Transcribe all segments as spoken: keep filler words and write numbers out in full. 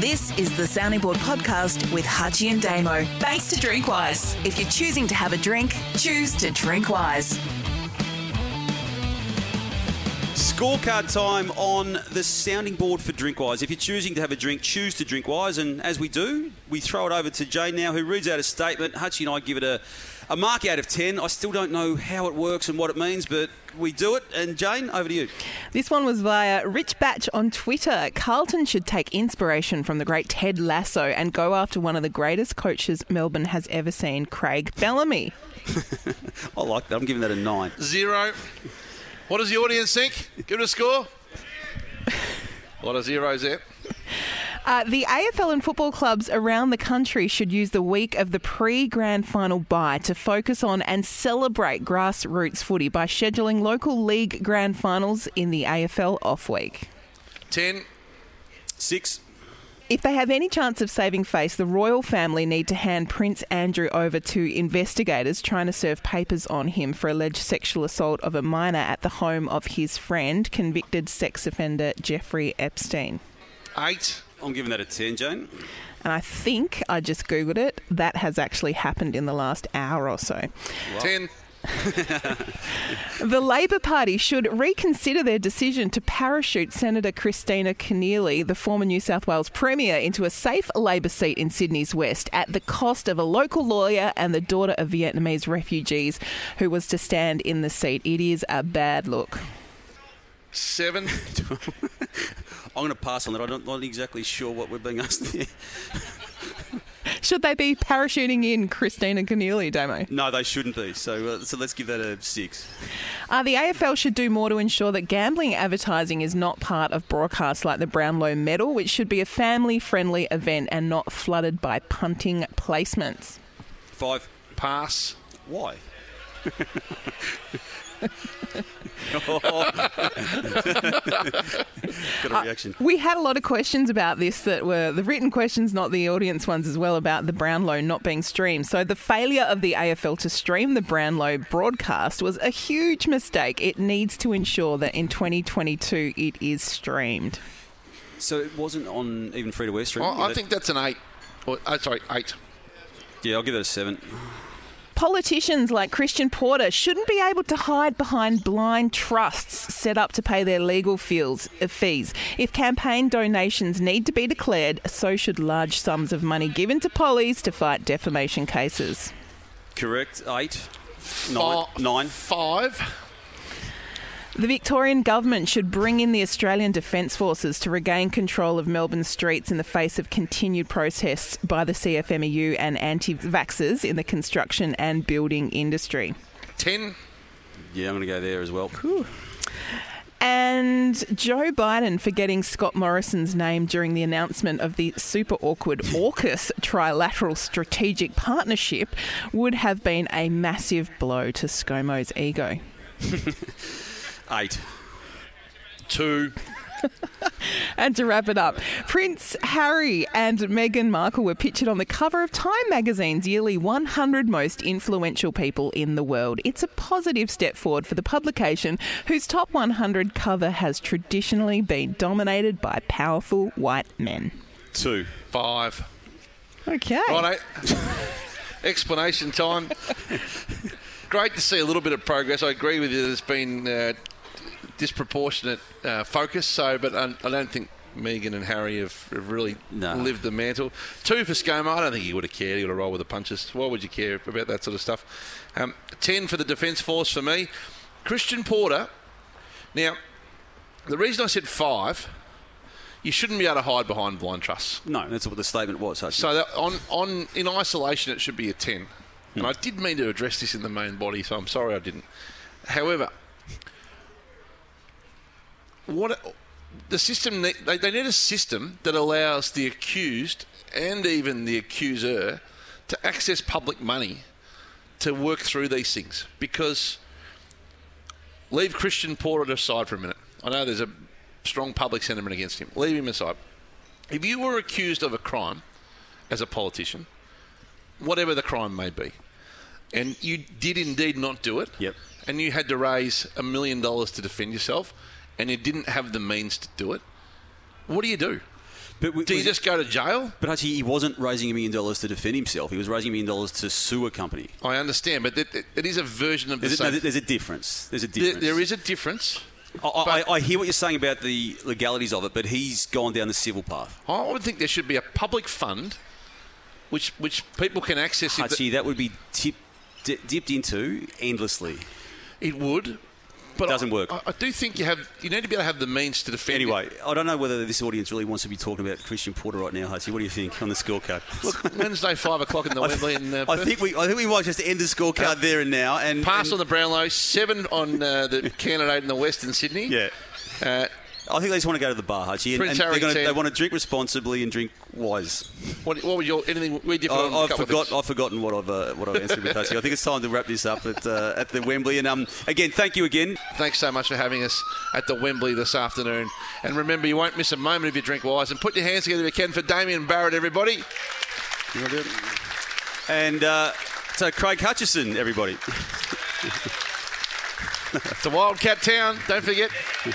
This is the Sounding Board podcast with Hutchie and Damo. Thanks to Drinkwise. If you're choosing to have a drink, choose to Drinkwise. Scorecard time on the sounding board for Drinkwise. If you're choosing to have a drink, choose to Drinkwise. And as we do, we throw it over to Jane now, who reads out a statement. Hutchie and I give it a, a mark out of ten. I still don't know how it works and what it means, but we do it. And Jane, over to you. This one was via Rich Batch on Twitter. Carlton should take inspiration from the great Ted Lasso and go after one of the greatest coaches Melbourne has ever seen, Craig Bellamy. I like that. I'm giving that a nine. Zero. What does the audience think? Give it a score. A lot of zeros there. Uh, the A F L and football clubs around the country should use the week of the pre-grand final bye to focus on and celebrate grassroots footy by scheduling local league grand finals in the A F L off week. Ten. Six. If they have any chance of saving face, the royal family need to hand Prince Andrew over to investigators trying to serve papers on him for alleged sexual assault of a minor at the home of his friend, convicted sex offender Jeffrey Epstein. Eight. I'm giving that a ten, Jane. And I think, I just Googled it, that has actually happened in the last hour or so. Wow. Ten. The Labor Party should reconsider their decision to parachute Senator Christina Keneally, the former New South Wales Premier, into a safe Labor seat in Sydney's West at the cost of a local lawyer and the daughter of Vietnamese refugees who was to stand in the seat. It is a bad look. Seven. I'm going to pass on that. I'm not exactly sure what we're being asked there. Should they be parachuting in Christina Keneally, Damo? No, they shouldn't be. So uh, so let's give that a six. Uh, the A F L should do more to ensure that gambling advertising is not part of broadcasts like the Brownlow Medal, which should be a family-friendly event and not flooded by punting placements. Five. Pass. Why? Got a reaction. Uh, we had a lot of questions about this that were the written questions, not the audience ones as well, about the Brownlow not being streamed. So the failure of the A F L to stream the Brownlow broadcast was a huge mistake. It needs to ensure that in twenty twenty-two it is streamed. So it wasn't on even free-to-air stream? Well, I think that's an eight. Or, oh, sorry, eight. Yeah, I'll give it a seven. Politicians like Christian Porter shouldn't be able to hide behind blind trusts set up to pay their legal fees. If campaign donations need to be declared, so should large sums of money given to pollies to fight defamation cases. Correct. Eight. Nine. Five. Nine. Five. The Victorian government should bring in the Australian Defence Forces to regain control of Melbourne streets in the face of continued protests by the C F M E U and anti-vaxxers in the construction and building industry. Ten. Yeah, I'm going to go there as well. Cool. And Joe Biden forgetting Scott Morrison's name during the announcement of the super awkward AUKUS trilateral strategic partnership would have been a massive blow to ScoMo's ego. Eight. Two. And to wrap it up, Prince Harry and Meghan Markle were pictured on the cover of Time magazine's yearly one hundred most influential people in the world. It's a positive step forward for the publication, whose top one hundred cover has traditionally been dominated by powerful white men. Two. Five. Okay. Righto. Explanation time. Great to see a little bit of progress. I agree with you. There's been uh, disproportionate uh, focus. So, but I, I don't think Meghan and Harry have, have really no. lived the mantle. Two for ScoMo. I don't think he would have cared. He would have rolled with the punches. Why would you care about that sort of stuff? Um, Ten for the Defence Force for me. Christian Porter. Now, the reason I said five, you shouldn't be able to hide behind blind trusts. No, that's what the statement was. Hutchie. So that on, on in isolation, it should be a ten. And I did mean to address this in the main body, so I'm sorry I didn't. However, what the system they, they need a system that allows the accused and even the accuser to access public money to work through these things. Because leave Christian Porter aside for a minute. I know there's a strong public sentiment against him. Leave him aside. If you were accused of a crime as a politician, whatever the crime may be, and you did indeed not do it, yep. and you had to raise a million dollars to defend yourself, and you didn't have the means to do it, what do you do? But we, Do you was- just go to jail? But actually, he wasn't raising a million dollars to defend himself. He was raising a million dollars to sue a company. I understand, but it, it, it is a version of the There's, a, same. no, there's a difference. There's a There, difference. there is a difference. I, I, but- I hear what you're saying about the legalities of it, but he's gone down the civil path. I would think there should be a public fund which which people can access. If Actually, that would be tip, di- dipped into endlessly. the, it would. But Doesn't I, work. I, I do think you have you need to be able to have the means to defend. Anyway, it. I don't know whether this audience really wants to be talking about Christian Porter right now, Hutchie. What do you think on the scorecard? Look, Wednesday five o'clock in the I, Wembley. In, uh, I Perth. think we I think we might just end the scorecard Uh, there and now. And Pass and, on the Brownlow, seven on uh, the candidate in the Western Sydney. Yeah. Uh, I think they just want to go to the bar, Hutchie, and, Prince and Harry they're gonna, said- they want to drink responsibly and drink wise. what, what was your anything? We different on a I, I've couple of forgot. things? I've forgotten what I've uh, what I've answered with Hutchie. I think it's time to wrap this up at uh, at the Wembley. And um, again, thank you again. Thanks so much for having us at the Wembley this afternoon. And remember, you won't miss a moment if you drink wise. And put your hands together if you can for Damien Barrett, everybody. You wanna do it? And uh, so Craig Hutchison, everybody. It's a Wildcat town, don't forget.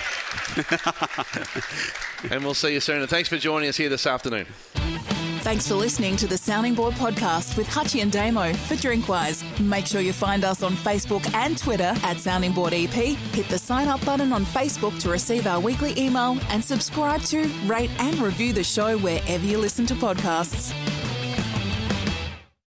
And we'll see you soon. And thanks for joining us here this afternoon. Thanks for listening to the Sounding Board podcast with Hutchie and Damo for Drinkwise. Make sure you find us on Facebook and Twitter at Sounding Board E P. Hit the sign up button on Facebook to receive our weekly email and subscribe to, rate and review the show wherever you listen to podcasts.